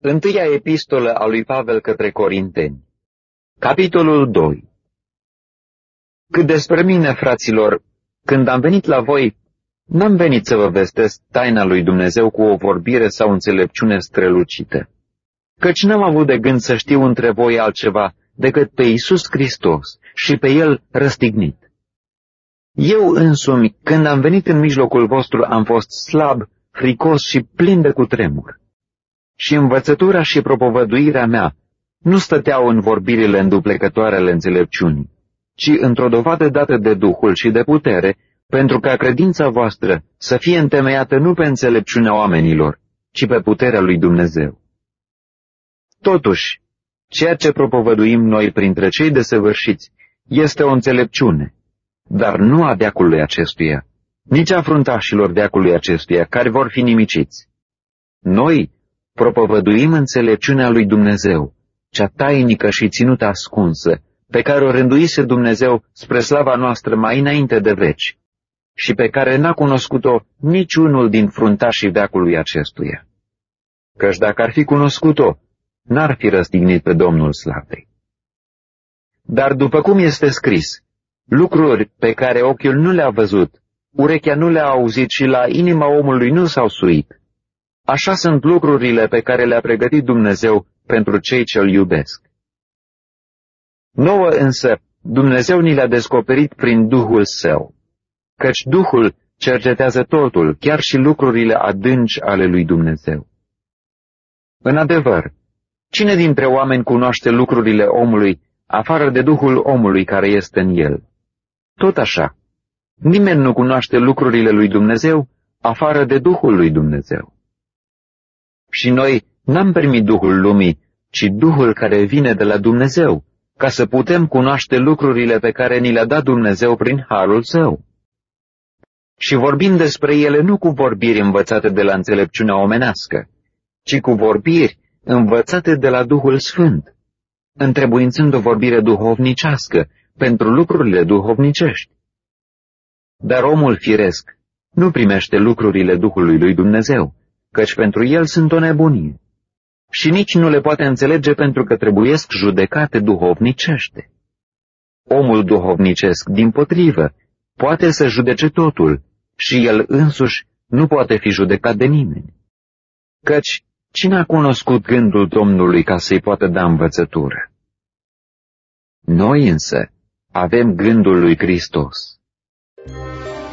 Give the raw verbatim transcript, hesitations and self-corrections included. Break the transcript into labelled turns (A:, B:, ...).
A: Întâia epistolă a lui Pavel către Corinteni, capitolul doi. Cât despre mine, fraților, când am venit la voi, n-am venit să vă vestesc taina lui Dumnezeu cu o vorbire sau înțelepciune strălucită, căci n-am avut de gând să știu între voi altceva decât pe Iisus Hristos și pe El răstignit. Eu însumi, când am venit în mijlocul vostru, am fost slab, fricos și plin de cutremur. Și învățătura și propovăduirea mea nu stăteau în vorbirile înduplecătoare ale înțelepciunii, ci într-o dovadă dată de Duhul și de putere, pentru ca credința voastră să fie întemeiată nu pe înțelepciunea oamenilor, ci pe puterea lui Dumnezeu. Totuși, ceea ce propovăduim noi printre cei desăvârșiți este o înțelepciune, dar nu a veacului acestuia, nici a fruntașilor veacului acestuia, care vor fi nimiciți. Noi propovăduim înțelepciunea lui Dumnezeu, cea tainică și ținută ascunsă, pe care o rânduise Dumnezeu spre slava noastră mai înainte de veci, și pe care n-a cunoscut-o niciunul din fruntașii veacului acestuia. Căci dacă ar fi cunoscut-o, n-ar fi răstignit pe Domnul slavei. Dar după cum este scris, lucruri pe care ochiul nu le-a văzut, urechea nu le-a auzit și la inima omului nu s-au suit, așa sunt lucrurile pe care le-a pregătit Dumnezeu pentru cei ce-L iubesc. Nouă însă, Dumnezeu ni le-a descoperit prin Duhul Său, căci Duhul cercetează totul, chiar și lucrurile adânci ale lui Dumnezeu. În adevăr, cine dintre oameni cunoaște lucrurile omului, afară de Duhul omului care este în el? Tot așa, nimeni nu cunoaște lucrurile lui Dumnezeu, afară de Duhul lui Dumnezeu. Și noi n-am primit Duhul lumii, ci Duhul care vine de la Dumnezeu, ca să putem cunoaște lucrurile pe care ni le-a dat Dumnezeu prin harul Său. Și vorbim despre ele nu cu vorbiri învățate de la înțelepciunea omenească, ci cu vorbiri învățate de la Duhul Sfânt, întrebuințând o vorbire duhovnicească pentru lucrurile duhovnicești. Dar omul firesc nu primește lucrurile Duhului lui Dumnezeu, căci pentru el sunt o nebunie, și nici nu le poate înțelege pentru că trebuiesc judecate duhovnicește. Omul duhovnicesc, dimpotrivă, poate să judece totul și el însuși nu poate fi judecat de nimeni. Căci cine a cunoscut gândul Domnului ca să-i poată da învățătură? Noi însă avem gândul lui Hristos.